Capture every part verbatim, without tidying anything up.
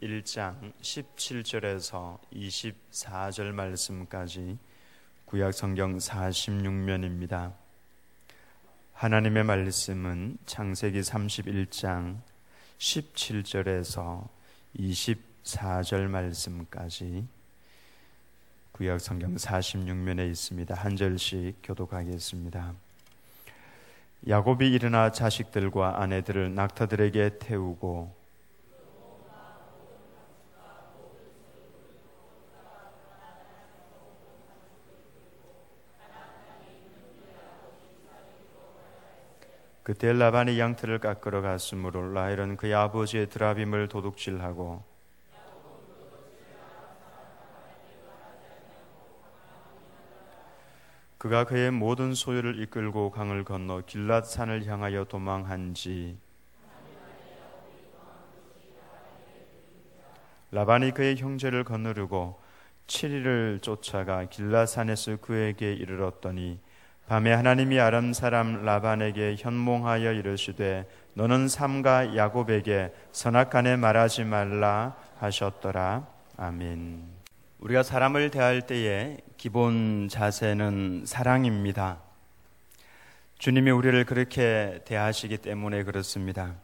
삼십일 장 십칠 절에서 이십사 절 말씀까지 구약 성경 사십육 면입니다. 하나님의 말씀은 창세기 삼십일 장 십칠 절에서 이십사 절 말씀까지 구약 성경 사십육 면에 있습니다. 한 절씩 교독하겠습니다. 야곱이 일어나 자식들과 아내들을 낙타들에게 태우고 그때 라반이 양털을 깎으러 갔으므로 라헬은 그의 아버지의 드라빔을 도둑질하고 그가 그의 모든 소유를 이끌고 강을 건너 길랏산을 향하여 도망한지 라반이 그의 형제를 거느리고 칠 일을 쫓아가 길랏산에서 그에게 이르렀더니 밤에 하나님이 아람 사람 라반에게 현몽하여 이르시되 너는 삼가 야곱에게 선악간에 말하지 말라 하셨더라. 아멘. 우리가 사람을 대할 때의 기본 자세는 사랑입니다. 주님이 우리를 그렇게 대하시기 때문에 그렇습니다.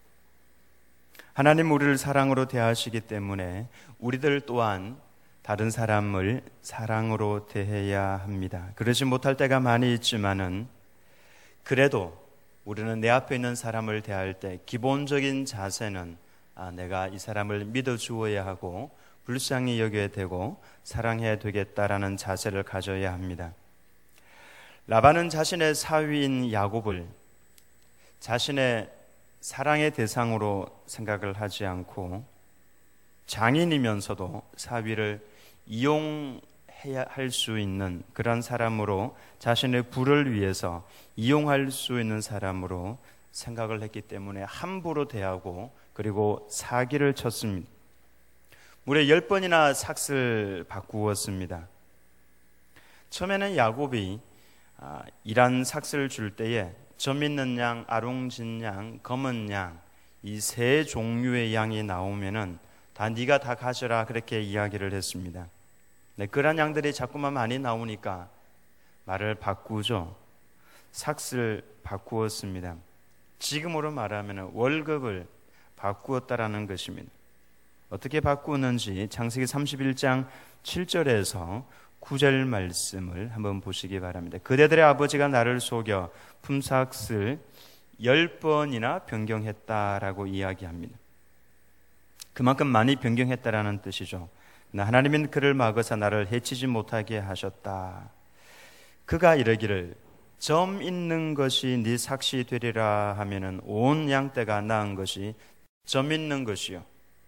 하나님 우리를 사랑으로 대하시기 때문에 우리들 또한 다른 사람을 사랑으로 대해야 합니다. 그러지 못할 때가 많이 있지만은 그래도 우리는 내 앞에 있는 사람을 대할 때 기본적인 자세는 아, 내가 이 사람을 믿어주어야 하고 불쌍히 여겨야 되고 사랑해야 되겠다라는 자세를 가져야 합니다. 라반은 자신의 사위인 야곱을 자신의 사랑의 대상으로 생각을 하지 않고 장인이면서도 사위를 이용해야 할 수 있는 그런 사람으로 무자신의 부를 위해서 이용할 수 있는 사람으로 생각을 했기 때문에 함부로 대하고 그리고 사기를 쳤습니다. 무려 열 번이나 삭슬 바꾸었습니다. 처음에는 야곱이 이란 삭슬을 줄 때에 점 있는 양, 아롱진 양, 검은 양 이 세 종류의 양이 나오면은 다 네가 다 가져라 그렇게 이야기를 했습니다. 네, 그런 양들이 자꾸만 많이 나오니까 말을 바꾸죠. 삭슬 바꾸었습니다. 지금으로 말하면 월급을 바꾸었다라는 것입니다. 어떻게 바꾸었는지 창세기 삼십일 장 칠 절에서 구 절 말씀을 한번 보시기 바랍니다. 그대들의 아버지가 나를 속여 품삯을 열 번이나 변경했다라고 이야기합니다. 그만큼 많이 변경했다라는 뜻이죠. 하나님은 그를 막으사 나를 해치지 못하게 하셨다. 그가 이르기를 점 있는 것이 네 삭시 되리라 하면은 온 양떼가 낳은 것이 점 있는 것이요.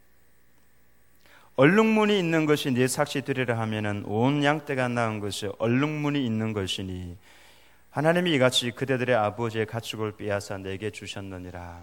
얼룩무늬 있는 것이 네 삭시 되리라 하면은 온 양떼가 낳은 것이 얼룩무늬 있는 것이니 하나님이 이같이 그대들의 아버지의 가축을 빼앗아 내게 주셨느니라.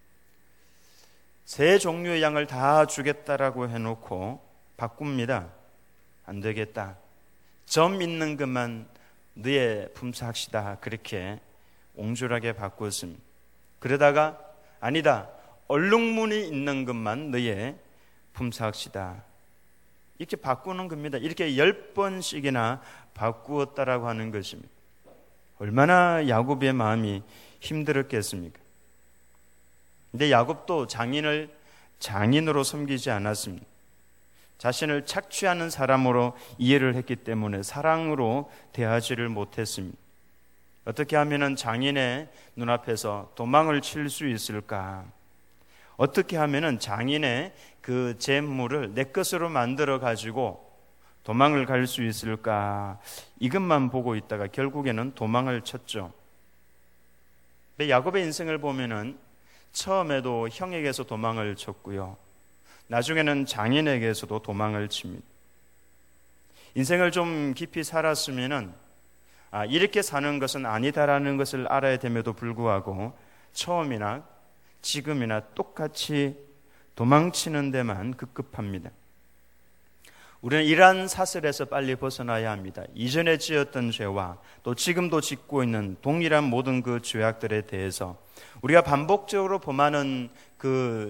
세 종류의 양을 다 주겠다라고 해놓고 바꿉니다. 안 되겠다. 점 있는 것만 너의 품삯이다. 그렇게 옹졸하게 바꾸었습니다. 그러다가 아니다. 얼룩무늬 있는 것만 너의 품삯이다. 이렇게 바꾸는 겁니다. 이렇게 열 번씩이나 바꾸었다라고 하는 것입니다. 얼마나 야곱의 마음이 힘들었겠습니까? 근데 야곱도 장인을 장인으로 섬기지 않았습니다. 자신을 착취하는 사람으로 이해를 했기 때문에 사랑으로 대하지를 못했습니다. 어떻게 하면 장인의 눈앞에서 도망을 칠 수 있을까? 어떻게 하면 장인의 그 재물을 내 것으로 만들어 가지고 도망을 갈 수 있을까? 이것만 보고 있다가 결국에는 도망을 쳤죠. 근데 야곱의 인생을 보면은 처음에도 형에게서 도망을 쳤고요. 나중에는 장인에게서도 도망을 칩니다. 인생을 좀 깊이 살았으면은 아, 이렇게 사는 것은 아니다라는 것을 알아야 됨에도 불구하고 처음이나 지금이나 똑같이 도망치는 데만 급급합니다. 우리는 이러한 사슬에서 빨리 벗어나야 합니다. 이전에 지었던 죄와 또 지금도 짓고 있는 동일한 모든 그 죄악들에 대해서 우리가 반복적으로 범하는 그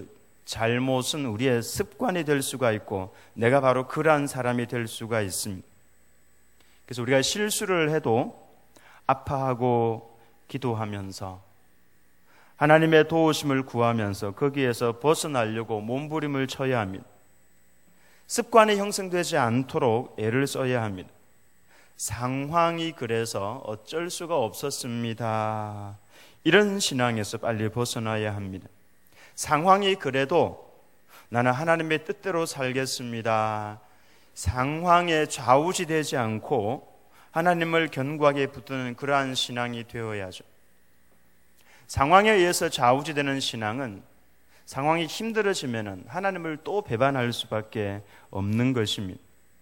잘못은 우리의 습관이 될 수가 있고 내가 바로 그러한 사람이 될 수가 있습니다. 그래서 우리가 실수를 해도 아파하고 기도하면서 하나님의 도우심을 구하면서 거기에서 벗어나려고 몸부림을 쳐야 합니다. 습관이 형성되지 않도록 애를 써야 합니다. 상황이 그래서 어쩔 수가 없었습니다. 이런 신앙에서 빨리 벗어나야 합니다. 상황이 그래도 나는 하나님의 뜻대로 살겠습니다. 상황에 좌우지되지 않고 하나님을 견고하게 붙드는 그러한 신앙이 되어야죠. 상황에 의해서 좌우지되는 신앙은 상황이 힘들어지면 하나님을 또 배반할 수밖에 없는 것입니다.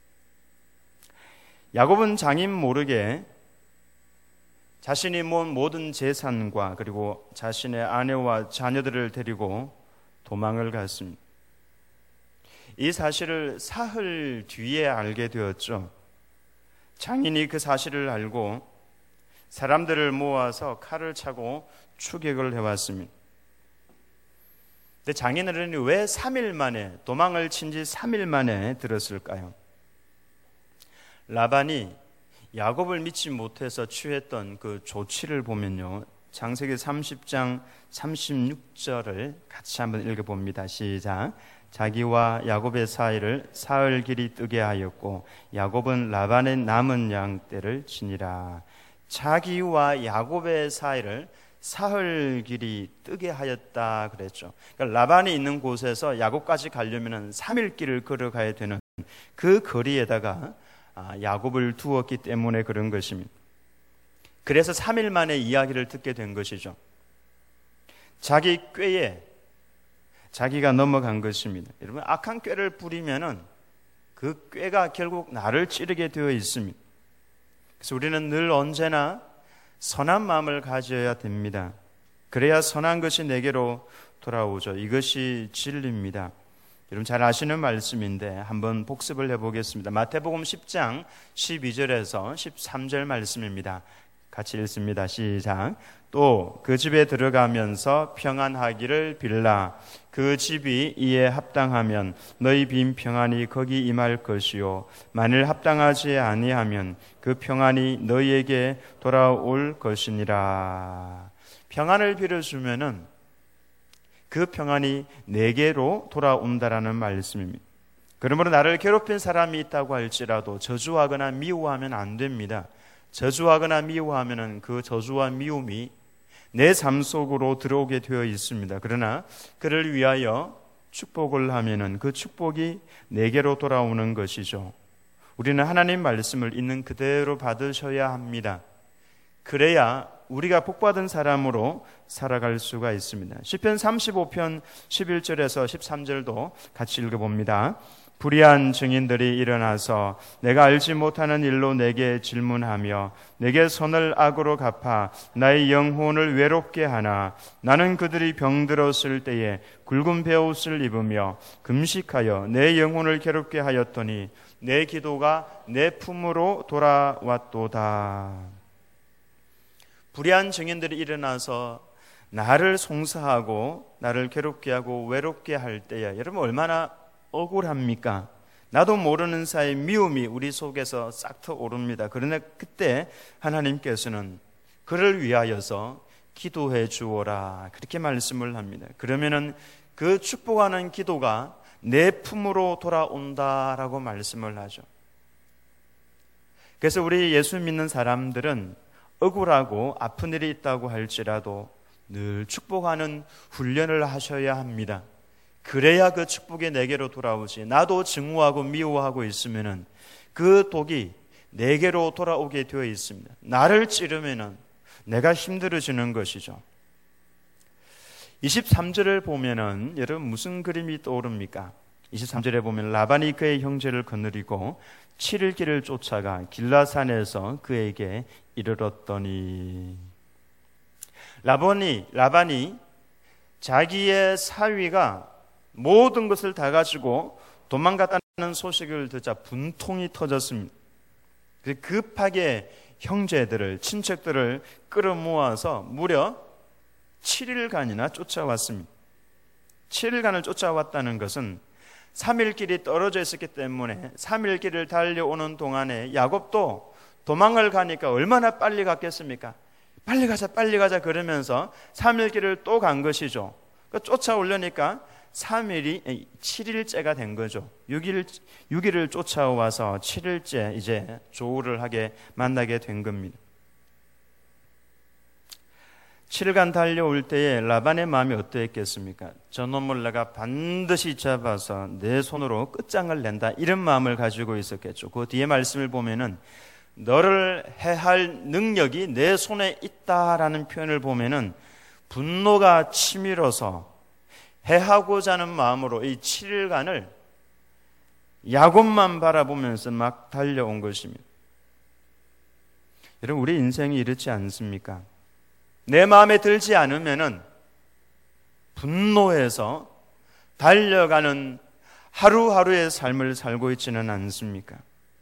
야곱은 장인 모르게 자신이 모은 모든 재산과 그리고 자신의 아내와 자녀들을 데리고 도망을 갔습니다. 이 사실을 사흘 뒤에 알게 되었죠. 장인이 그 사실을 알고 사람들을 모아서 칼을 차고 추격을 해왔습니다. 근데 장인어른이 왜 삼 일 만에, 도망을 친 지 삼 일 만에 들었을까요? 라반이 야곱을 믿지 못해서 취했던 그 조치를 보면요, 창세기 삼십 장 삼십육 절을 같이 한번 읽어봅니다. 시작. 자기와 야곱의 사이를 사흘 길이 뜨게 하였고 야곱은 라반의 남은 양 떼를 치니라. 자기와 야곱의 사이를 사흘 길이 뜨게 하였다 그랬죠. 그러니까 라반이 있는 곳에서 야곱까지 가려면 삼 일 길을 걸어가야 되는 그 거리에다가 야곱을 두었기 때문에 그런 것입니다. 그래서 삼 일 만에 이야기를 듣게 된 것이죠. 자기 꾀에 자기가 넘어간 것입니다. 여러분, 악한 꾀를 부리면은 그 꾀가 결국 나를 찌르게 되어 있습니다. 그래서 우리는 늘 언제나 선한 마음을 가져야 됩니다. 그래야 선한 것이 내게로 돌아오죠. 이것이 진리입니다. 여러분 잘 아시는 말씀인데 한번 복습을 해보겠습니다. 마태복음 십 장 십이 절에서 십삼 절 말씀입니다. 같이 읽습니다. 시작. 또 그 집에 들어가면서 평안하기를 빌라. 그 집이 이에 합당하면 너희 빈 평안이 거기 임할 것이요 만일 합당하지 아니하면 그 평안이 너희에게 돌아올 것이니라. 평안을 빌어주면은 그 평안이 내게로 돌아온다라는 말씀입니다. 그러므로 나를 괴롭힌 사람이 있다고 할지라도 저주하거나 미워하면 안 됩니다. 저주하거나 미워하면 그 저주와 미움이 내 삶 속으로 들어오게 되어 있습니다. 그러나 그를 위하여 축복을 하면은 그 축복이 내게로 돌아오는 것이죠. 우리는 하나님 말씀을 있는 그대로 받으셔야 합니다. 그래야 우리가 복받은 사람으로 살아갈 수가 있습니다. 시편 삼십오 편 십일 절에서 십삼 절도 같이 읽어봅니다. 불의한 증인들이 일어나서 내가 알지 못하는 일로 내게 질문하며 내게 선을 악으로 갚아 나의 영혼을 외롭게 하나. 나는 그들이 병들었을 때에 굵은 베옷을 입으며 금식하여 내 영혼을 괴롭게 하였더니 내 기도가 내 품으로 돌아왔도다. 불의한 증인들이 일어나서 나를 송사하고 나를 괴롭게 하고 외롭게 할 때에 여러분 얼마나 억울합니까? 나도 모르는 사이 미움이 우리 속에서 싹 트오릅니다. 그러나 그때 하나님께서는 그를 위하여서 기도해 주어라 그렇게 말씀을 합니다. 그러면은 그 축복하는 기도가 내 품으로 돌아온다라고 말씀을 하죠. 그래서 우리 예수 믿는 사람들은 억울하고 아픈 일이 있다고 할지라도 늘 축복하는 훈련을 하셔야 합니다. 그래야 그 축복이 내게로 돌아오지. 나도 증오하고 미워하고 있으면은 그 독이 내게로 돌아오게 되어 있습니다. 나를 찌르면은 내가 힘들어지는 것이죠. 이십삼 절을 보면은 여러분 무슨 그림이 떠오릅니까? 이십삼 절에 보면 라반이 그의 형제를 거느리고 칠 일 길을 쫓아가 길라산에서 그에게 이르렀더니 라반이 라반이 자기의 사위가 모든 것을 다 가지고 도망갔다는 소식을 듣자 분통이 터졌습니다. 급하게 형제들을 친척들을 끌어모아서 무려 칠 일간이나 쫓아왔습니다. 칠 일간을 쫓아왔다는 것은 삼 일 길이 떨어져 있었기 때문에 삼 일 길을 달려오는 동안에 야곱도 도망을 가니까 얼마나 빨리 갔겠습니까? 빨리 가자 빨리 가자 그러면서 삼 일 길을 또 간 것이죠. 그러니까 쫓아오려니까 삼 일이 칠 일째가 된 거죠. 육 일, 육 일을 쫓아와서 칠 일째 이제 조우를 하게 만나게 된 겁니다. 칠 일간 달려올 때에 라반의 마음이 어떠했겠습니까? 저놈을 내가 반드시 잡아서 내 손으로 끝장을 낸다, 이런 마음을 가지고 있었겠죠. 그 뒤에 말씀을 보면은 너를 해할 능력이 내 손에 있다라는 표현을 보면은 분노가 치밀어서 해하고자 하는 마음으로 이 칠 일간을 야곱만 바라보면서 막 달려온 것입니다. 여러분, 우리 인생이 이렇지 않습니까? 내 마음에 들지 않으면은 분노해서 달려가는 하루하루의 삶을 살고 있지는 않습니까?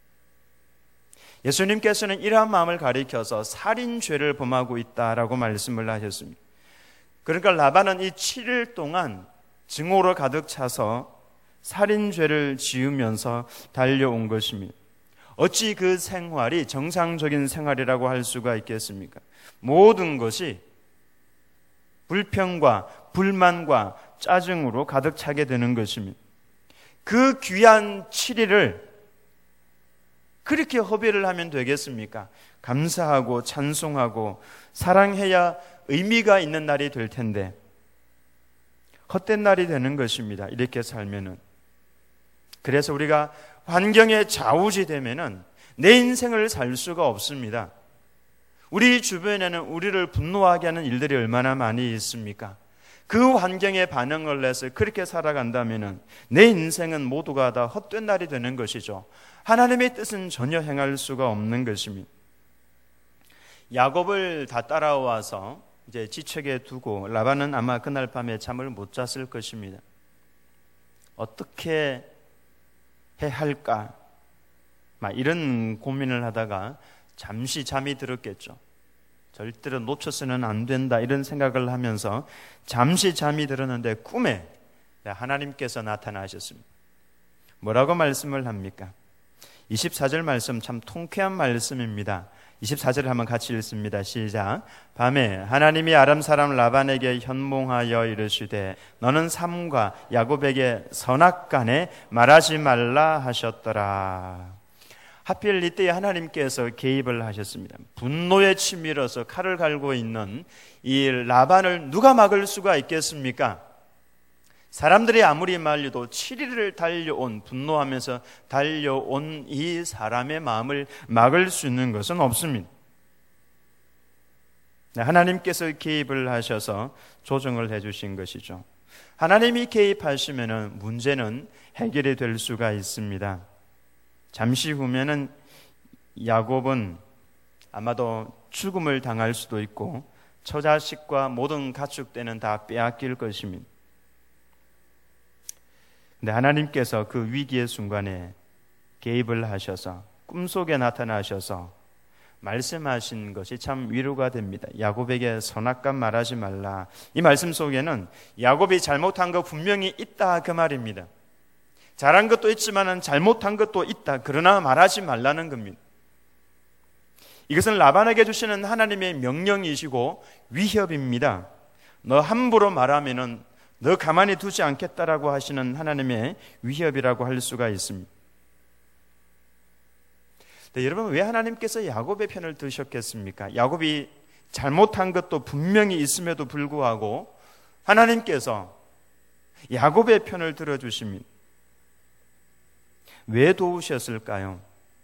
예수님께서는 이러한 마음을 가리켜서 살인죄를 범하고 있다라고 말씀을 하셨습니다. 그러니까 라반은 이 칠 일 동안 증오로 가득 차서 살인죄를 지으면서 달려온 것입니다. 어찌 그 생활이 정상적인 생활이라고 할 수가 있겠습니까? 모든 것이 불평과 불만과 짜증으로 가득 차게 되는 것입니다. 그 귀한 칠 일을 그렇게 허비를 하면 되겠습니까? 감사하고 찬송하고 사랑해야 의미가 있는 날이 될 텐데 헛된 날이 되는 것입니다. 이렇게 살면은. 그래서 우리가 환경에 좌우지되면은 내 인생을 살 수가 없습니다. 우리 주변에는 우리를 분노하게 하는 일들이 얼마나 많이 있습니까? 그 환경에 반응을 해서 그렇게 살아간다면은 내 인생은 모두가 다 헛된 날이 되는 것이죠. 하나님의 뜻은 전혀 행할 수가 없는 것입니다. 야곱을 다 따라와서 이제 지책에 두고 라반은 아마 그날 밤에 잠을 못 잤을 것입니다. 어떻게 해야 할까? 막 이런 고민을 하다가 잠시 잠이 들었겠죠. 절대로 놓쳐서는 안 된다, 이런 생각을 하면서 잠시 잠이 들었는데 꿈에 하나님께서 나타나셨습니다. 뭐라고 말씀을 합니까? 이십사 절 말씀 참 통쾌한 말씀입니다. 이십사 절을 한번 같이 읽습니다. 시작. 밤에 하나님이 아람 사람 라반에게 현몽하여 이르시되 너는 삼과 야곱에게 선악간에 말하지 말라 하셨더라. 하필 이때 하나님께서 개입을 하셨습니다. 분노에 치밀어서 칼을 갈고 있는 이 라반을 누가 막을 수가 있겠습니까? 사람들이 아무리 말려도 칠 일을 달려온, 분노하면서 달려온 이 사람의 마음을 막을 수 있는 것은 없습니다. 하나님께서 개입을 하셔서 조정을 해주신 것이죠. 하나님이 개입하시면 문제는 해결이 될 수가 있습니다. 잠시 후면은 야곱은 아마도 죽음을 당할 수도 있고 처자식과 모든 가축대는 다 빼앗길 것입니다. 근데 하나님께서 그 위기의 순간에 개입을 하셔서 꿈속에 나타나셔서 말씀하신 것이 참 위로가 됩니다. 야곱에게 선악간 말하지 말라. 이 말씀 속에는 야곱이 잘못한 거 분명히 있다, 그 말입니다. 잘한 것도 있지만 잘못한 것도 있다. 그러나 말하지 말라는 겁니다. 이것은 라반에게 주시는 하나님의 명령이시고 위협입니다. 너 함부로 말하면은 너 가만히 두지 않겠다라고 하시는 하나님의 위협이라고 할 수가 있습니다. 네, 여러분, 왜 하나님께서 야곱의 편을 드셨겠습니까? 야곱이 잘못한 것도 분명히 있음에도 불구하고 하나님께서 야곱의 편을 들어주십니다. 왜 도우셨을까요?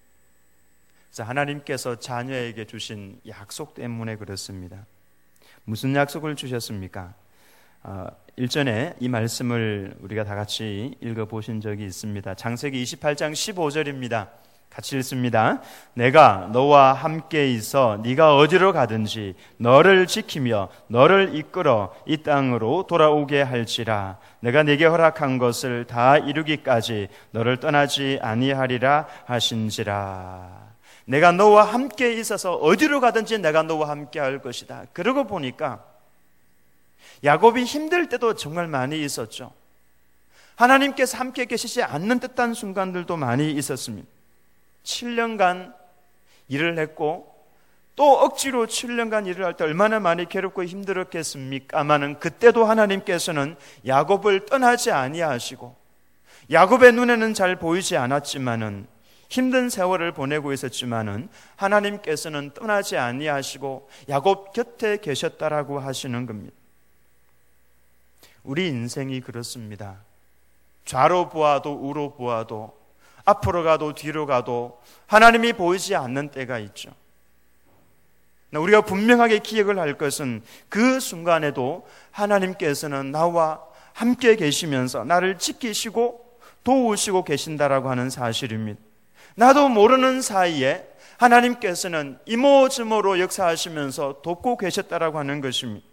하나님께서 자녀에게 주신 약속 때문에 그렇습니다. 무슨 약속을 주셨습니까? 어, 일전에 이 말씀을 우리가 다 같이 읽어보신 적이 있습니다. 창세기 이십팔 장 십오 절입니다. 같이 읽습니다. 내가 너와 함께 있어 네가 어디로 가든지 너를 지키며 너를 이끌어 이 땅으로 돌아오게 할지라. 내가 네게 허락한 것을 다 이루기까지 너를 떠나지 아니하리라 하신지라. 내가 너와 함께 있어서 어디로 가든지 내가 너와 함께 할 것이다. 그러고 보니까 야곱이 힘들 때도 정말 많이 있었죠. 하나님께서 함께 계시지 않는 듯한 순간들도 많이 있었습니다. 칠 년간 일을 했고 또 억지로 칠 년간 일을 할 때 얼마나 많이 괴롭고 힘들었겠습니까마는 그때도 하나님께서는 야곱을 떠나지 아니하시고 야곱의 눈에는 잘 보이지 않았지만은 힘든 세월을 보내고 있었지만은 하나님께서는 떠나지 아니하시고 야곱 곁에 계셨다라고 하시는 겁니다. 우리 인생이 그렇습니다. 좌로 보아도 우로 보아도 앞으로 가도 뒤로 가도 하나님이 보이지 않는 때가 있죠. 우리가 분명하게 기억을 할 것은 그 순간에도 하나님께서는 나와 함께 계시면서 나를 지키시고 도우시고 계신다라고 하는 사실입니다. 나도 모르는 사이에 하나님께서는 이모저모로 역사하시면서 돕고 계셨다라고 하는 것입니다.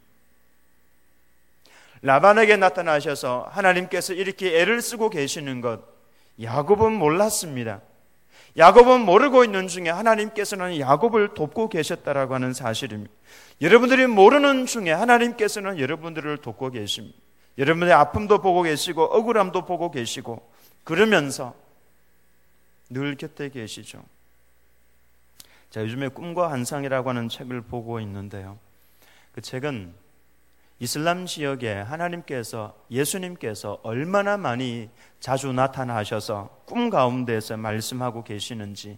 라반에게 나타나셔서 하나님께서 이렇게 애를 쓰고 계시는 것 야곱은 몰랐습니다. 야곱은 모르고 있는 중에 하나님께서는 야곱을 돕고 계셨다라고 하는 사실입니다. 여러분들이 모르는 중에 하나님께서는 여러분들을 돕고 계십니다. 여러분의 아픔도 보고 계시고 억울함도 보고 계시고 그러면서 늘 곁에 계시죠. 자, 요즘에 꿈과 환상이라고 하는 책을 보고 있는데요. 그 책은 이슬람 지역에 하나님께서 예수님께서 얼마나 많이 자주 나타나셔서 꿈 가운데서 말씀하고 계시는지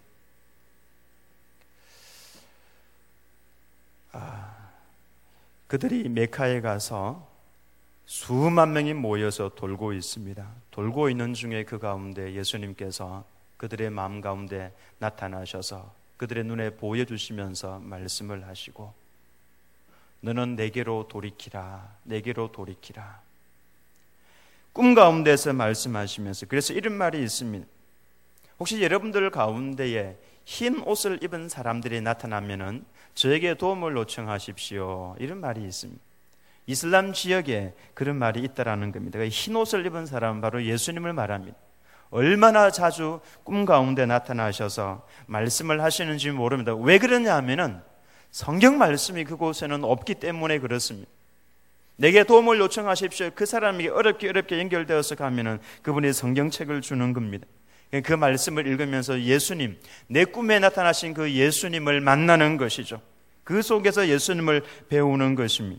아, 그들이 메카에 가서 수만 명이 모여서 돌고 있습니다. 돌고 있는 중에 그 가운데 예수님께서 그들의 마음 가운데 나타나셔서 그들의 눈에 보여주시면서 말씀을 하시고 너는 내게로 돌이키라, 내게로 돌이키라. 꿈 가운데서 말씀하시면서 그래서 이런 말이 있습니다. 혹시 여러분들 가운데에 흰 옷을 입은 사람들이 나타나면은 저에게 도움을 요청하십시오. 이런 말이 있습니다. 이슬람 지역에 그런 말이 있다라는 겁니다. 흰 옷을 입은 사람은 바로 예수님을 말합니다. 얼마나 자주 꿈 가운데 나타나셔서 말씀을 하시는지 모릅니다. 왜 그러냐 하면은 성경 말씀이 그곳에는 없기 때문에 그렇습니다. 내게 도움을 요청하십시오. 그 사람에게 어렵게 어렵게 연결되어서 가면은 그분이 성경책을 주는 겁니다. 그 말씀을 읽으면서 예수님, 내 꿈에 나타나신 그 예수님을 만나는 것이죠. 그 속에서 예수님을 배우는 것입니다.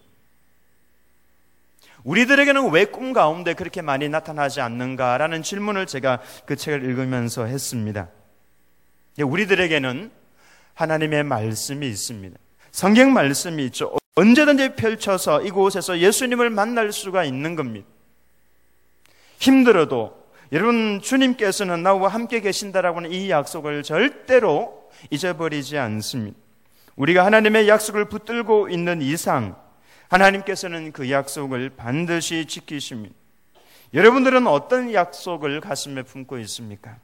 우리들에게는 왜 꿈 가운데 그렇게 많이 나타나지 않는가라는 질문을 제가 그 책을 읽으면서 했습니다. 우리들에게는 하나님의 말씀이 있습니다. 성경 말씀이 있죠. 언제든지 펼쳐서 이곳에서 예수님을 만날 수가 있는 겁니다. 힘들어도 여러분 주님께서는 나와 함께 계신다라고 하는 이 약속을 절대로 잊어버리지 않습니다. 우리가 하나님의 약속을 붙들고 있는 이상 하나님께서는 그 약속을 반드시 지키십니다. 여러분들은 어떤 약속을 가슴에 품고 있습니까?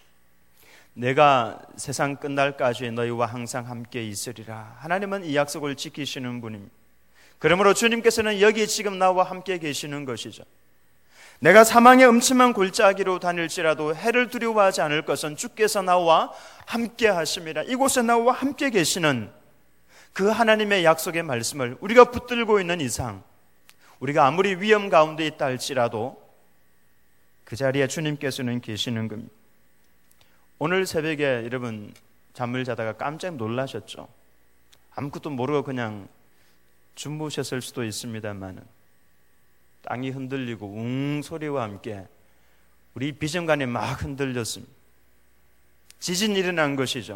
내가 세상 끝날까지 너희와 항상 함께 있으리라. 하나님은 이 약속을 지키시는 분입니다. 그러므로 주님께서는 여기 지금 나와 함께 계시는 것이죠. 내가 사망의 음침한 골짜기로 다닐지라도 해를 두려워하지 않을 것은 주께서 나와 함께 하심이라. 이곳에 나와 함께 계시는 그 하나님의 약속의 말씀을 우리가 붙들고 있는 이상 우리가 아무리 위험 가운데 있다 할지라도 그 자리에 주님께서는 계시는 겁니다. 오늘 새벽에 여러분 잠을 자다가 깜짝 놀라셨죠? 아무것도 모르고 그냥 주무셨을 수도 있습니다만 땅이 흔들리고 웅 소리와 함께 우리 비전관이 막 흔들렸습니다. 지진이 일어난 것이죠.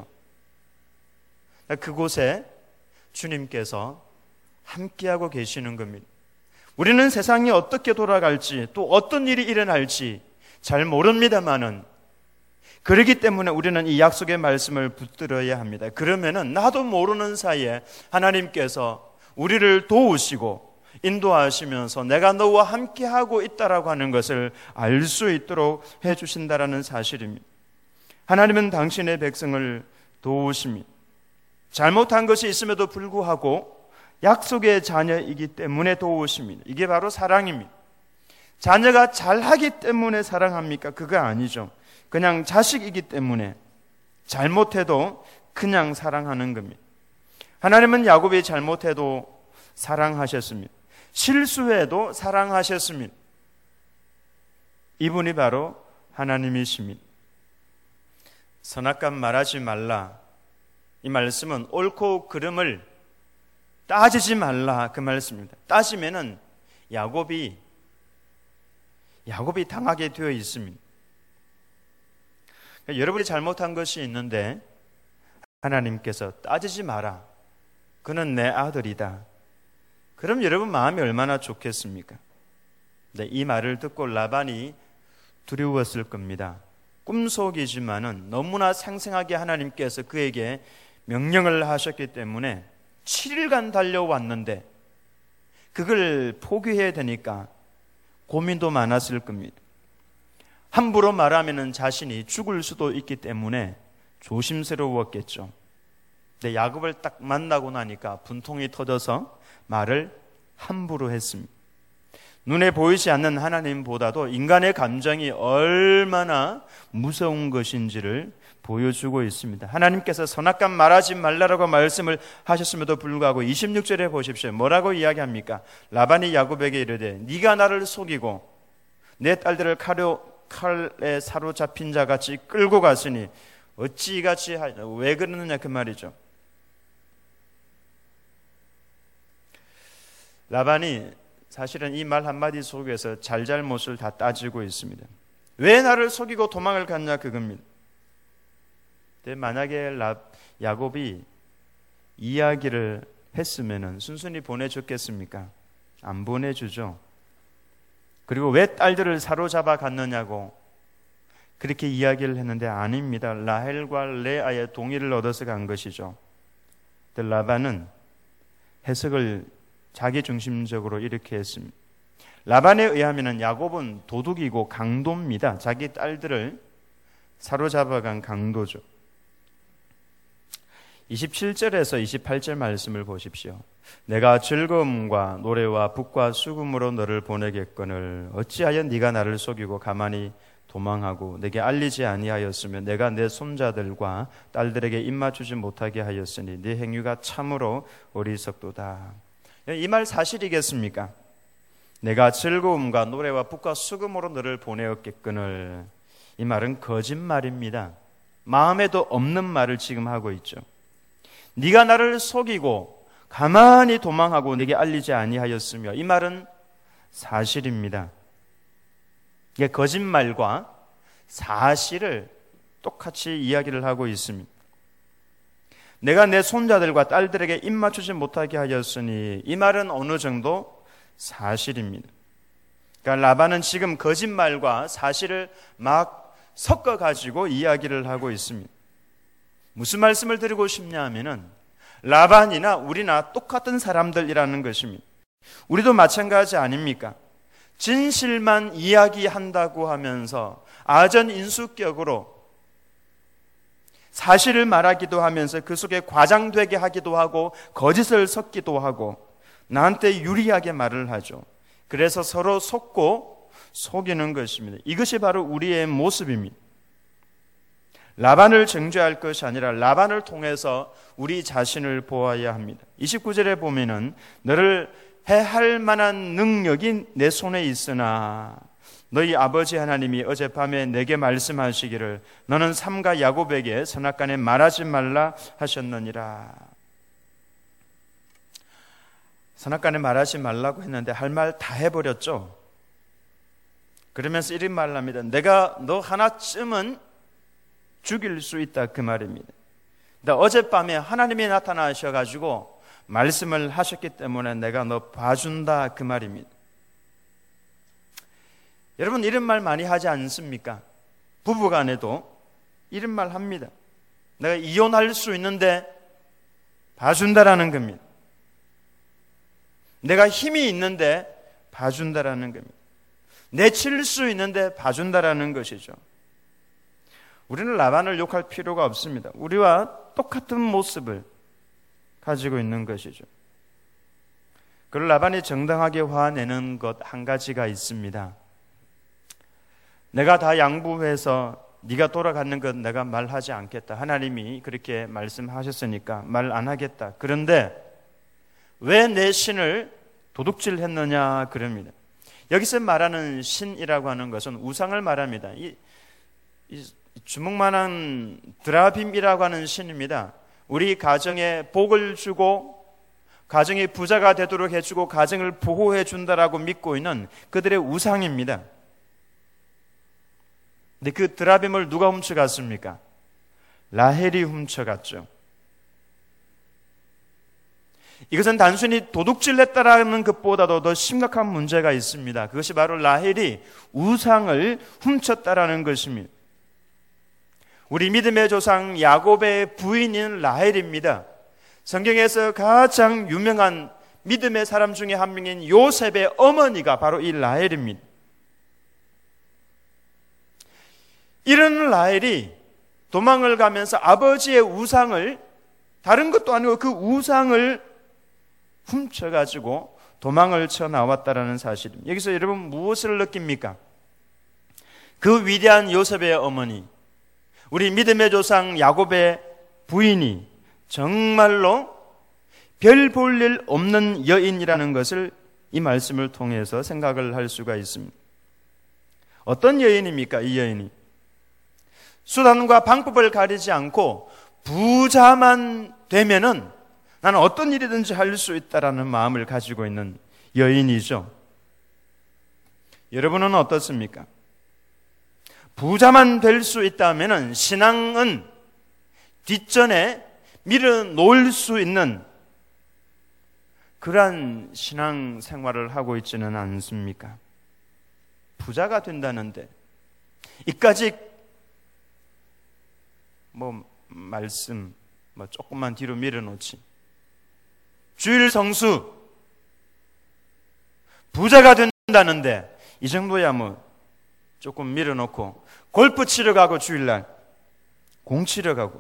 그곳에 주님께서 함께하고 계시는 겁니다. 우리는 세상이 어떻게 돌아갈지 또 어떤 일이 일어날지 잘 모릅니다만은 그렇기 때문에 우리는 이 약속의 말씀을 붙들어야 합니다. 그러면은 나도 모르는 사이에 하나님께서 우리를 도우시고 인도하시면서 내가 너와 함께하고 있다라고 하는 것을 알 수 있도록 해주신다라는 사실입니다. 하나님은 당신의 백성을 도우십니다. 잘못한 것이 있음에도 불구하고 약속의 자녀이기 때문에 도우십니다. 이게 바로 사랑입니다. 자녀가 잘하기 때문에 사랑합니까? 그거 아니죠. 그냥 자식이기 때문에 잘못해도 그냥 사랑하는 겁니다. 하나님은 야곱이 잘못해도 사랑하셨습니다. 실수해도 사랑하셨습니다. 이분이 바로 하나님이십니다. 선악간 말하지 말라. 이 말씀은 옳고 그름을 따지지 말라 그 말씀입니다. 따지면은 야곱이 야곱이 당하게 되어 있습니다. 그러니까 여러분이 잘못한 것이 있는데 하나님께서 따지지 마라. 그는 내 아들이다. 그럼 여러분 마음이 얼마나 좋겠습니까? 네, 이 말을 듣고 라반이 두려웠을 겁니다. 꿈속이지만은 너무나 생생하게 하나님께서 그에게 명령을 하셨기 때문에 칠 일간 달려왔는데 그걸 포기해야 되니까 고민도 많았을 겁니다. 함부로 말하면 자신이 죽을 수도 있기 때문에 조심스러웠겠죠. 근데 야곱을 딱 만나고 나니까 분통이 터져서 말을 함부로 했습니다. 눈에 보이지 않는 하나님보다도 인간의 감정이 얼마나 무서운 것인지를 보여주고 있습니다. 하나님께서 선악간 말하지 말라라고 말씀을 하셨음에도 불구하고 이십육 절에 보십시오. 뭐라고 이야기합니까? 라반이 야곱에게 이르되 네가 나를 속이고 내 딸들을 칼로, 칼에 사로잡힌 자같이 끌고 갔으니 어찌 이같이 하냐. 왜 그러느냐 그 말이죠. 라반이 사실은 이 말 한마디 속에서 잘잘못을 다 따지고 있습니다. 왜 나를 속이고 도망을 갔냐 그겁니다. 만약에 라, 야곱이 이야기를 했으면 순순히 보내줬겠습니까? 안 보내주죠. 그리고 왜 딸들을 사로잡아 갔느냐고 그렇게 이야기를 했는데 아닙니다. 라헬과 레아의 동의를 얻어서 간 것이죠. 라반은 해석을 자기 중심적으로 이렇게 했습니다. 라반에 의하면 야곱은 도둑이고 강도입니다. 자기 딸들을 사로잡아간 강도죠. 이십칠 절에서 이십팔 절 말씀을 보십시오. 내가 즐거움과 노래와 북과 수금으로 너를 보내겠거늘 어찌하여 네가 나를 속이고 가만히 도망하고 내게 알리지 아니하였으면 내가 내 손자들과 딸들에게 입맞추지 못하게 하였으니 네 행위가 참으로 어리석도다. 이 말 사실이겠습니까? 내가 즐거움과 노래와 북과 수금으로 너를 보내었겠거늘. 이 말은 거짓말입니다. 마음에도 없는 말을 지금 하고 있죠. 네가 나를 속이고 가만히 도망하고 내게 알리지 아니하였으며, 이 말은 사실입니다. 이게 거짓말과 사실을 똑같이 이야기를 하고 있습니다. 내가 내 손자들과 딸들에게 입맞추지 못하게 하였으니, 이 말은 어느 정도 사실입니다. 그러니까 라반은 지금 거짓말과 사실을 막 섞어가지고 이야기를 하고 있습니다. 무슨 말씀을 드리고 싶냐 하면은 라반이나 우리나 똑같은 사람들이라는 것입니다. 우리도 마찬가지 아닙니까? 진실만 이야기한다고 하면서 아전인수격으로 사실을 말하기도 하면서 그 속에 과장되게 하기도 하고 거짓을 섞기도 하고 나한테 유리하게 말을 하죠. 그래서 서로 속고 속이는 것입니다. 이것이 바로 우리의 모습입니다. 라반을 정죄할 것이 아니라 라반을 통해서 우리 자신을 보아야 합니다. 이십구 절에 보면은 너를 해할 만한 능력이 내 손에 있으나 너희 아버지 하나님이 어젯밤에 내게 말씀하시기를 너는 삼가 야곱에게 선악간에 말하지 말라 하셨느니라. 선악간에 말하지 말라고 했는데 할 말 다 해버렸죠. 그러면서 이런 말을 합니다. 내가 너 하나쯤은 죽일 수 있다 그 말입니다. 근데 어젯밤에 하나님이 나타나셔가지고 말씀을 하셨기 때문에 내가 너 봐준다 그 말입니다. 여러분 이런 말 많이 하지 않습니까? 부부간에도 이런 말 합니다. 내가 이혼할 수 있는데 봐준다라는 겁니다. 내가 힘이 있는데 봐준다라는 겁니다. 내칠 수 있는데 봐준다라는 것이죠. 우리는 라반을 욕할 필요가 없습니다. 우리와 똑같은 모습을 가지고 있는 것이죠. 그걸 라반이 정당하게 화내는 것 한 가지가 있습니다. 내가 다 양보해서 네가 돌아가는 건 내가 말하지 않겠다. 하나님이 그렇게 말씀하셨으니까 말 안 하겠다. 그런데 왜 내 신을 도둑질했느냐 그럽니다. 여기서 말하는 신이라고 하는 것은 우상을 말합니다. 이, 이 주먹만한 드라빔이라고 하는 신입니다. 우리 가정에 복을 주고 가정이 부자가 되도록 해주고 가정을 보호해 준다라고 믿고 있는 그들의 우상입니다. 근데 그 드라빔을 누가 훔쳐갔습니까? 라헬이 훔쳐갔죠. 이것은 단순히 도둑질했다라는 것보다도 더 심각한 문제가 있습니다. 그것이 바로 라헬이 우상을 훔쳤다라는 것입니다. 우리 믿음의 조상 야곱의 부인인 라헬입니다. 성경에서 가장 유명한 믿음의 사람 중에 한 명인 요셉의 어머니가 바로 이 라헬입니다. 이런 라헬이 도망을 가면서 아버지의 우상을, 다른 것도 아니고 그 우상을 훔쳐가지고 도망을 쳐 나왔다라는 사실입니다. 여기서 여러분 무엇을 느낍니까? 그 위대한 요셉의 어머니, 우리 믿음의 조상 야곱의 부인이 정말로 별 볼 일 없는 여인이라는 것을 이 말씀을 통해서 생각을 할 수가 있습니다. 어떤 여인입니까? 이 여인이 수단과 방법을 가리지 않고 부자만 되면은 나는 어떤 일이든지 할 수 있다라는 마음을 가지고 있는 여인이죠. 여러분은 어떻습니까? 부자만 될 수 있다면은 신앙은 뒷전에 밀어놓을 수 있는 그러한 신앙 생활을 하고 있지는 않습니까? 부자가 된다는데 이까지 뭐 말씀 뭐 조금만 뒤로 밀어놓지, 주일 성수, 부자가 된다는데 이 정도야 뭐 조금 밀어놓고 골프 치러 가고 주일날 공 치러 가고.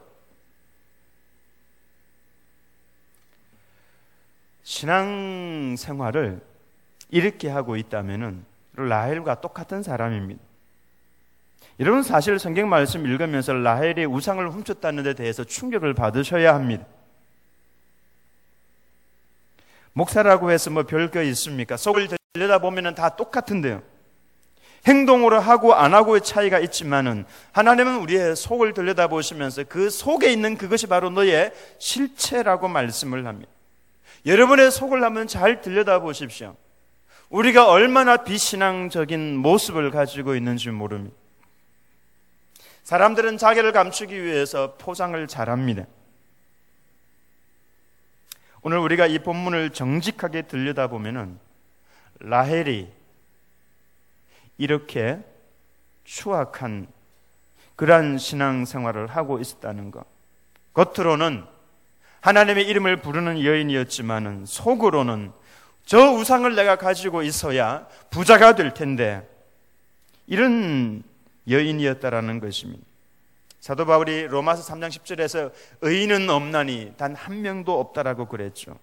신앙생활을 이렇게 하고 있다면은 라헬과 똑같은 사람입니다. 여러분 사실 성경 말씀 읽으면서 라헬이 우상을 훔쳤다는 데 대해서 충격을 받으셔야 합니다. 목사라고 해서 뭐 별거 있습니까? 속을 들여다보면 다 똑같은데요. 행동으로 하고 안 하고의 차이가 있지만은 하나님은 우리의 속을 들여다보시면서 그 속에 있는 그것이 바로 너의 실체라고 말씀을 합니다. 여러분의 속을 한번 잘 들여다보십시오. 우리가 얼마나 비신앙적인 모습을 가지고 있는지 모릅니다. 사람들은 자기를 감추기 위해서 포장을 잘합니다. 오늘 우리가 이 본문을 정직하게 들여다보면은 라헬이 이렇게 추악한 그러한 신앙생활을 하고 있었다는 것, 겉으로는 하나님의 이름을 부르는 여인이었지만은 속으로는 저 우상을 내가 가지고 있어야 부자가 될 텐데 이런 여인이었다라는 것입니다. 사도 바울이 로마서 삼 장 십 절에서 의인은 없나니 단 한 명도 없다라고 그랬죠.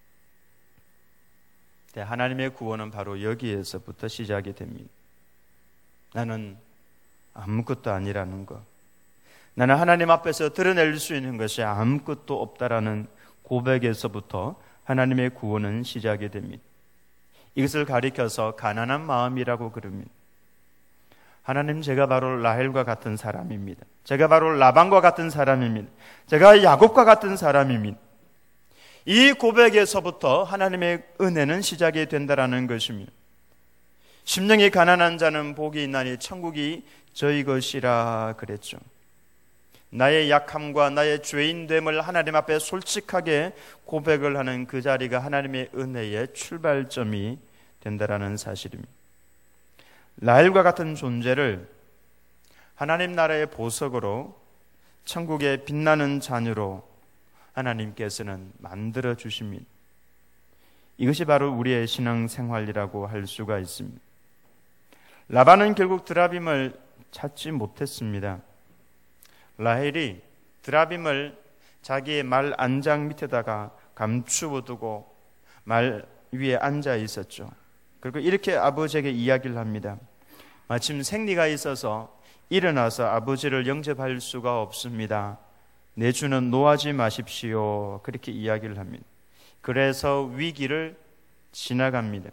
하나님의 구원은 바로 여기에서부터 시작이 됩니다. 나는 아무것도 아니라는 것, 나는 하나님 앞에서 드러낼 수 있는 것이 아무것도 없다라는 고백에서부터 하나님의 구원은 시작이 됩니다. 이것을 가리켜서 가난한 마음이라고 그럽니다. 하나님, 제가 바로 라헬과 같은 사람입니다. 제가 바로 라반과 같은 사람입니다. 제가 야곱과 같은 사람입니다. 이 고백에서부터 하나님의 은혜는 시작이 된다라는 것입니다. 심령이 가난한 자는 복이 있나니 천국이 저희 것이라 그랬죠. 나의 약함과 나의 죄인됨을 하나님 앞에 솔직하게 고백을 하는 그 자리가 하나님의 은혜의 출발점이 된다라는 사실입니다. 라헬과 같은 존재를 하나님 나라의 보석으로, 천국의 빛나는 자녀로 하나님께서는 만들어 주십니다. 이것이 바로 우리의 신앙생활이라고 할 수가 있습니다. 라반은 결국 드라빔을 찾지 못했습니다. 라헬이 드라빔을 자기의 말 안장 밑에다가 감추어 두고 말 위에 앉아 있었죠. 그리고 이렇게 아버지에게 이야기를 합니다. 마침 생리가 있어서 일어나서 아버지를 영접할 수가 없습니다. 내 주는 노하지 마십시오. 그렇게 이야기를 합니다. 그래서 위기를 지나갑니다.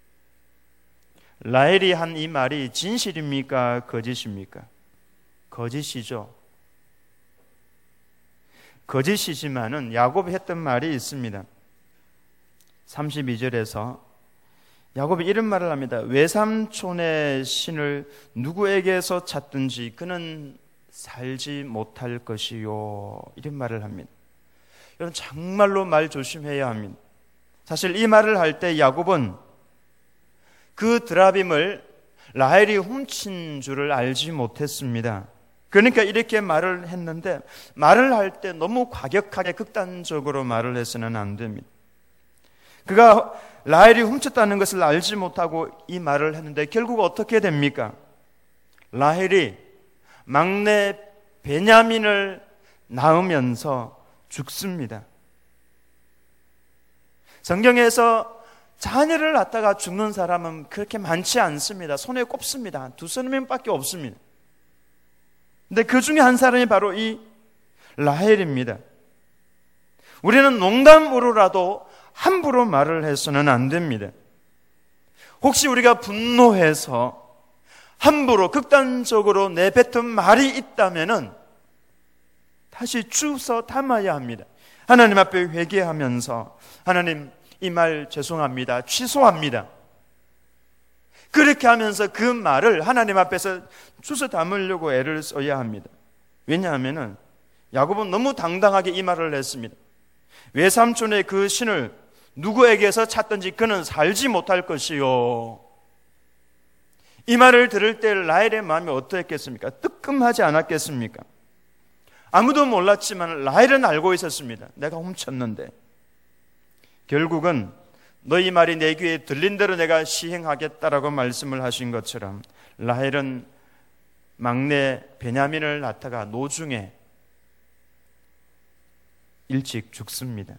라헬이 한 이 말이 진실입니까? 거짓입니까? 거짓이죠. 거짓이지만은 야곱이 했던 말이 있습니다. 삼십이 절에서 야곱이 이런 말을 합니다. 외삼촌의 신을 누구에게서 찾든지 그는 살지 못할 것이요. 이런 말을 합니다. 여러분 정말로 말 조심해야 합니다. 사실 이 말을 할 때 야곱은 그 드라빔을 라헬이 훔친 줄을 알지 못했습니다. 그러니까 이렇게 말을 했는데 말을 할 때 너무 과격하게 극단적으로 말을 해서는 안 됩니다. 그가 라헬이 훔쳤다는 것을 알지 못하고 이 말을 했는데 결국 어떻게 됩니까? 라헬이 막내 베냐민을 낳으면서 죽습니다. 성경에서 자녀를 낳다가 죽는 사람은 그렇게 많지 않습니다. 손에 꼽습니다. 두세 명밖에 없습니다. 근데 그 중에 한 사람이 바로 이 라헬입니다. 우리는 농담으로라도 함부로 말을 해서는 안 됩니다. 혹시 우리가 분노해서 함부로 극단적으로 내뱉은 말이 있다면은 다시 주워 담아야 합니다. 하나님 앞에 회개하면서 하나님 이 말 죄송합니다. 취소합니다. 그렇게 하면서 그 말을 하나님 앞에서 주워 담으려고 애를 써야 합니다. 왜냐하면 야곱은 너무 당당하게 이 말을 했습니다. 외삼촌의 그 신을 누구에게서 찾든지 그는 살지 못할 것이요. 이 말을 들을 때 라헬의 마음이 어떠했겠습니까? 뜨끔하지 않았겠습니까? 아무도 몰랐지만 라헬은 알고 있었습니다. 내가 훔쳤는데 결국은 너희 말이 내 귀에 들린 대로 내가 시행하겠다라고 말씀을 하신 것처럼 라헬은 막내 베냐민을 낳다가 노중에 일찍 죽습니다.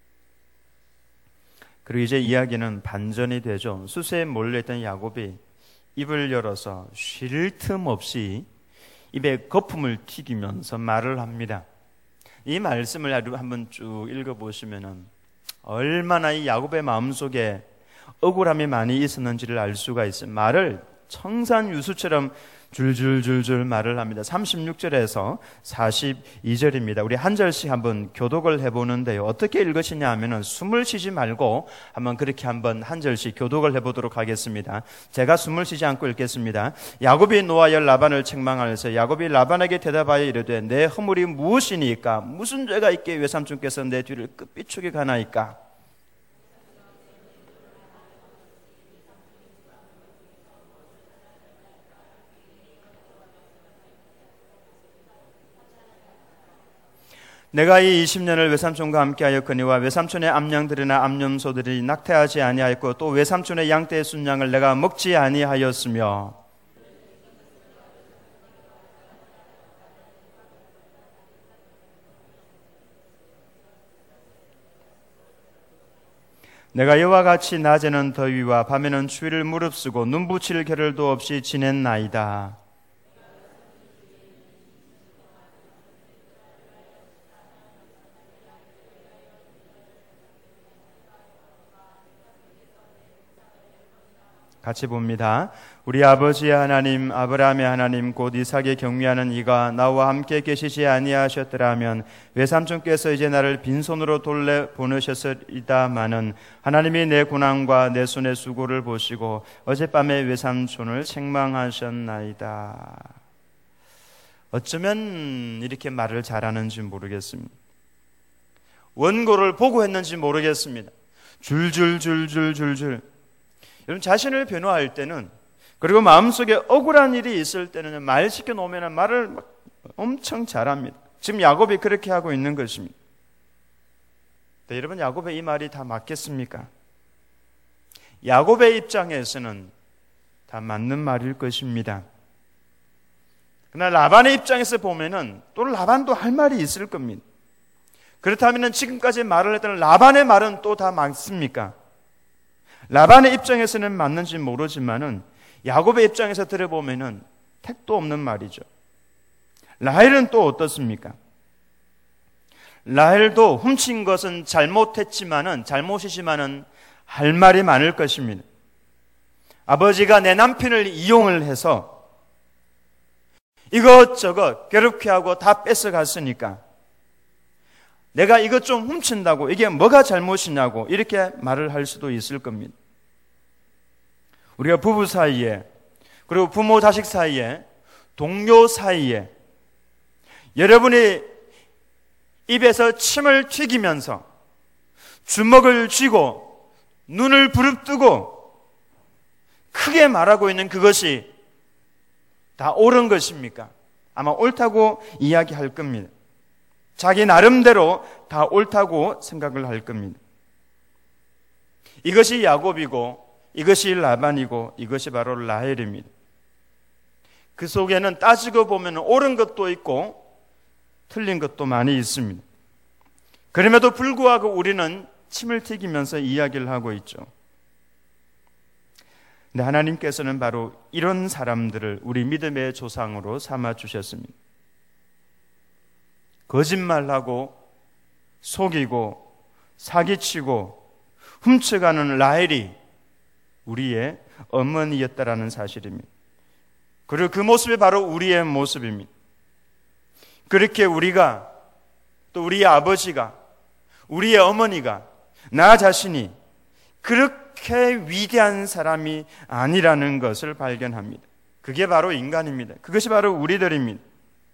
그리고 이제 이야기는 반전이 되죠. 수세에 몰려있던 야곱이 입을 열어서 쉴 틈 없이 입에 거품을 튀기면서 말을 합니다. 이 말씀을 한번 쭉 읽어보시면 얼마나 이 야곱의 마음속에 억울함이 많이 있었는지를 알 수가 있어요. 말을 청산유수처럼 줄줄줄줄 말을 합니다. 삼십육 절에서 사십이 절입니다. 우리 한 절씩 한번 교독을 해보는데요. 어떻게 읽으시냐 하면은 숨을 쉬지 말고 한번 그렇게 한번 한 절씩 교독을 해보도록 하겠습니다. 제가 숨을 쉬지 않고 읽겠습니다. 야곱이 노하여 라반을 책망하여서 야곱이 라반에게 대답하여 이르되 내 허물이 무엇이니까? 무슨 죄가 있기에 외삼촌께서 내 뒤를 끝비추게 가나이까? 내가 이 이십 년을 외삼촌과 함께하였거니와 외삼촌의 암양들이나 암염소들이 낙태하지 아니하였고 또 외삼촌의 양떼의 순양을 내가 먹지 아니하였으며 내가 이와 같이 낮에는 더위와 밤에는 추위를 무릅쓰고 눈 붙일 겨를도 없이 지냈나이다. 같이 봅니다. 우리 아버지의 하나님 아브라함의 하나님 곧 이삭의 경외하는 이가 나와 함께 계시지 아니하셨더라면 외삼촌께서 이제 나를 빈손으로 돌려보내셨으리다마는 하나님이 내 고난과 내 손의 수고를 보시고 어젯밤에 외삼촌을 책망하셨나이다. 어쩌면 이렇게 말을 잘하는지 모르겠습니다. 원고를 보고 했는지 모르겠습니다. 줄줄줄줄줄줄 여러분 자신을 변호할 때는 그리고 마음속에 억울한 일이 있을 때는 말 시켜놓으면 말을 막 엄청 잘합니다. 지금 야곱이 그렇게 하고 있는 것입니다. 네, 여러분 야곱의 이 말이 다 맞겠습니까? 야곱의 입장에서는 다 맞는 말일 것입니다. 그러나 라반의 입장에서 보면은 또 라반도 할 말이 있을 겁니다. 그렇다면 지금까지 말을 했던 라반의 말은 또 다 맞습니까? 라반의 입장에서는 맞는지 모르지만은 야곱의 입장에서 들어보면은 택도 없는 말이죠. 라헬은 또 어떻습니까? 라헬도 훔친 것은 잘못했지만은 잘못이지만은 할 말이 많을 것입니다. 아버지가 내 남편을 이용을 해서 이것저것 괴롭게 하고 다 뺏어갔으니까 내가 이것 좀 훔친다고 이게 뭐가 잘못이냐고 이렇게 말을 할 수도 있을 겁니다. 우리가 부부 사이에, 그리고 부모 자식 사이에, 동료 사이에 여러분이 입에서 침을 튀기면서 주먹을 쥐고 눈을 부릅뜨고 크게 말하고 있는 그것이 다 옳은 것입니까? 아마 옳다고 이야기할 겁니다. 자기 나름대로 다 옳다고 생각을 할 겁니다. 이것이 야곱이고 이것이 라반이고 이것이 바로 라헬입니다. 그 속에는 따지고 보면 옳은 것도 있고 틀린 것도 많이 있습니다. 그럼에도 불구하고 우리는 침을 튀기면서 이야기를 하고 있죠. 근데 하나님께서는 바로 이런 사람들을 우리 믿음의 조상으로 삼아 주셨습니다. 거짓말하고 속이고 사기치고 훔쳐가는 라헬이 우리의 어머니였다라는 사실입니다. 그리고 그 모습이 바로 우리의 모습입니다. 그렇게 우리가, 또 우리의 아버지가, 우리의 어머니가, 나 자신이 그렇게 위대한 사람이 아니라는 것을 발견합니다. 그게 바로 인간입니다. 그것이 바로 우리들입니다.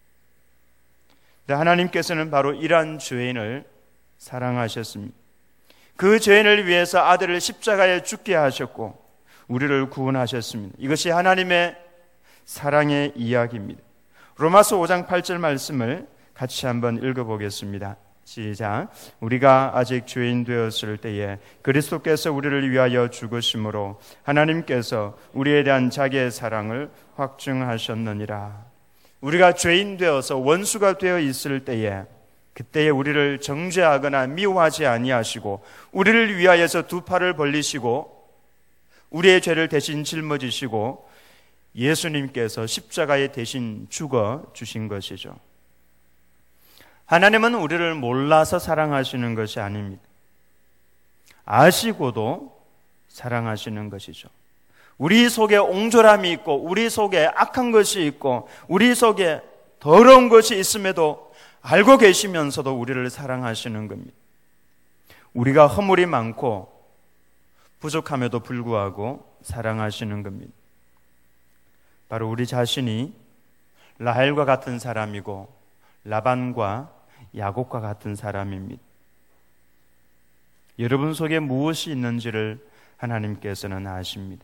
하나님께서는 바로 이러한 죄인을 사랑하셨습니다. 그 죄인을 위해서 아들을 십자가에 죽게 하셨고 우리를 구원하셨습니다. 이것이 하나님의 사랑의 이야기입니다. 로마서 오 장 팔 절 말씀을 같이 한번 읽어보겠습니다. 시작. 우리가 아직 죄인 되었을 때에 그리스도께서 우리를 위하여 죽으심으로 하나님께서 우리에 대한 자기의 사랑을 확증하셨느니라. 우리가 죄인 되어서 원수가 되어 있을 때에 그때에 우리를 정죄하거나 미워하지 아니하시고 우리를 위하여서 두 팔을 벌리시고 우리의 죄를 대신 짊어지시고 예수님께서 십자가에 대신 죽어 주신 것이죠. 하나님은 우리를 몰라서 사랑하시는 것이 아닙니다. 아시고도 사랑하시는 것이죠. 우리 속에 옹졸함이 있고 우리 속에 악한 것이 있고 우리 속에 더러운 것이 있음에도 알고 계시면서도 우리를 사랑하시는 겁니다. 우리가 허물이 많고 부족함에도 불구하고 사랑하시는 겁니다. 바로 우리 자신이 라헬과 같은 사람이고 라반과 야곱과 같은 사람입니다. 여러분 속에 무엇이 있는지를 하나님께서는 아십니다.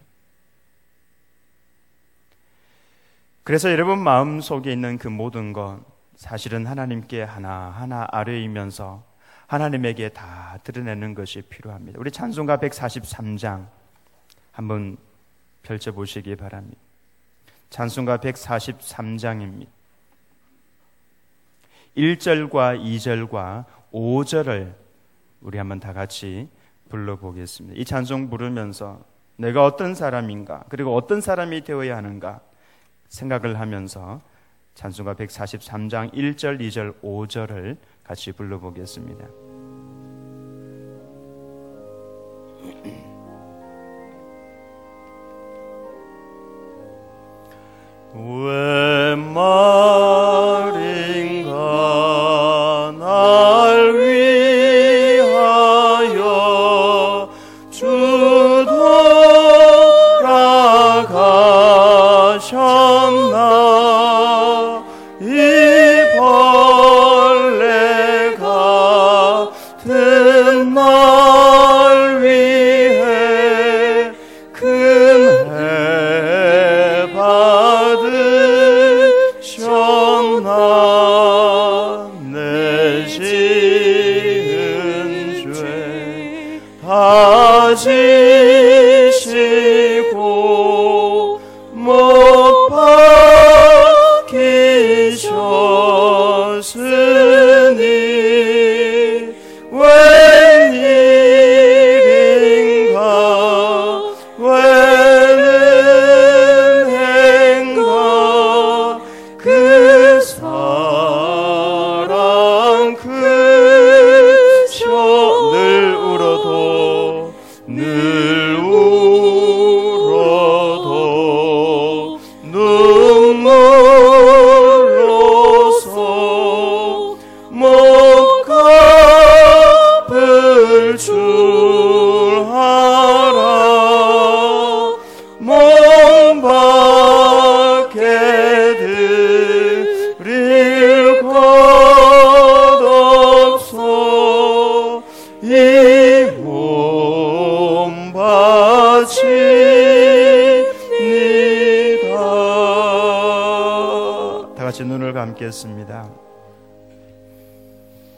그래서 여러분 마음 속에 있는 그 모든 것 사실은 하나님께 하나하나 아뢰이면서 하나님에게 다 드러내는 것이 필요합니다. 우리 찬송가 백사십삼 장 한번 펼쳐보시기 바랍니다. 찬송가 백사십삼 장입니다. 일 절과 이 절과 오 절을 우리 한번 다 같이 불러보겠습니다. 이 찬송 부르면서 내가 어떤 사람인가 그리고 어떤 사람이 되어야 하는가 생각을 하면서 찬송가 백사십삼 장 일 절, 이 절, 오 절을 같이 불러보겠습니다. 왜 말인가 날 위하여 주 돌아가셨나 이 벌레 같은 날 위해 큰 해 받으셨나 내 지은 죄 다 지시고 못 박히셨으니 웬일인가 웬은행가 그 사랑 그저 늘 울어도 늘 눈을 감겠습니다.